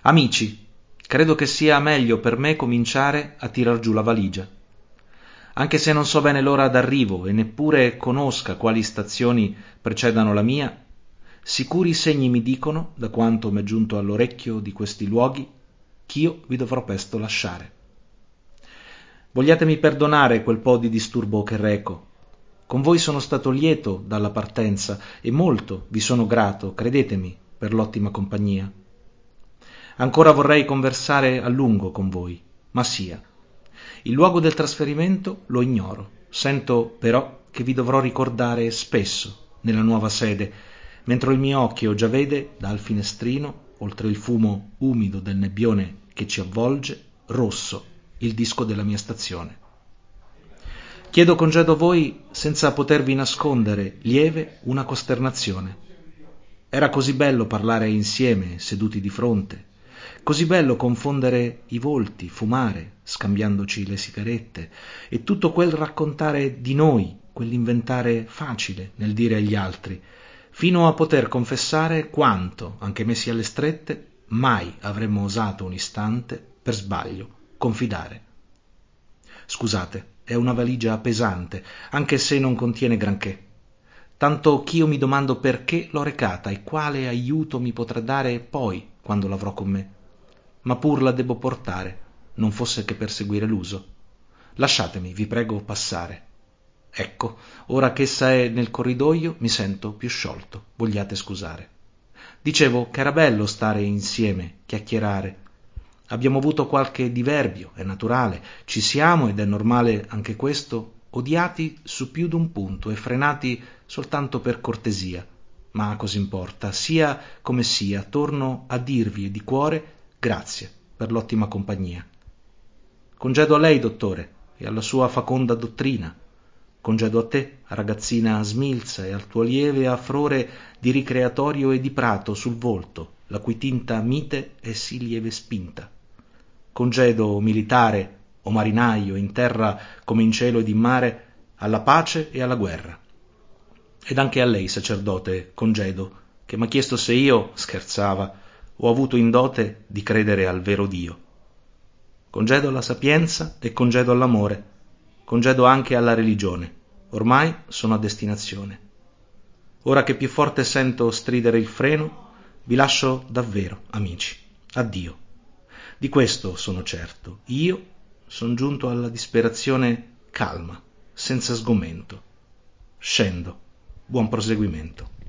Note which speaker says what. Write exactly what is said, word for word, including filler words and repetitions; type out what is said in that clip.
Speaker 1: Amici, credo che sia meglio per me cominciare a tirar giù la valigia. Anche se non so bene l'ora d'arrivo e neppure conosca quali stazioni precedano la mia, sicuri segni mi dicono, da quanto m'è giunto all'orecchio di questi luoghi, ch'io vi dovrò presto lasciare. Vogliatemi perdonare quel po' di disturbo che reco. Con voi sono stato lieto dalla partenza e molto vi sono grato, credetemi, per l'ottima compagnia. Ancora vorrei conversare a lungo con voi, ma sia. Il luogo del trasferimento lo ignoro. Sento però che vi dovrò ricordare spesso nella nuova sede, mentre il mio occhio già vede dal finestrino, oltre il fumo umido del nebbione che ci avvolge, rosso il disco della mia stazione. Chiedo congedo a voi senza potervi nascondere lieve una costernazione. Era così bello parlare insieme, seduti di fronte, così bello confondere i volti, fumare, scambiandoci le sigarette, e tutto quel raccontare di noi, quell'inventare facile nel dire agli altri, fino a poter confessare quanto, anche messi alle strette, mai avremmo osato un istante, per sbaglio, confidare. Scusate, è una valigia pesante, anche se non contiene granché. Tanto ch'io mi domando perché l'ho recata e quale aiuto mi potrà dare poi, quando l'avrò con me. Ma pur la debbo portare, non fosse che per seguire l'uso. Lasciatemi, vi prego, passare. Ecco, ora ch'essa è nel corridoio mi sento più sciolto, vogliate scusare. Dicevo ch'era bello stare insieme, chiacchierare. Abbiamo avuto qualche diverbio, è naturale, ci siamo ed è normale anche questo, odiati su più d'un punto e frenati soltanto per cortesia. Ma cosa importa, sia come sia, torno a dirvi e di cuore grazie per l'ottima compagnia. Congedo a lei, dottore, e alla sua faconda dottrina. Congedo a te, ragazzina smilza, e al tuo lieve affrore di ricreatorio e di prato sul volto, la cui tinta mite è sì lieve spinta. Congedo militare o marinaio in terra come in cielo ed in mare alla pace e alla guerra. Ed anche a lei, sacerdote, congedo, che m'ha chiesto se io, scherzava, ho avuto in dote di credere al vero Dio. Congedo alla sapienza e congedo all'amore, congedo anche alla religione. Ormai sono a destinazione. Ora che più forte sento stridere il freno, vi lascio davvero, amici. Addio. Di questo sono certo. Io son giunto alla disperazione calma, senza sgomento. Scendo. Buon proseguimento.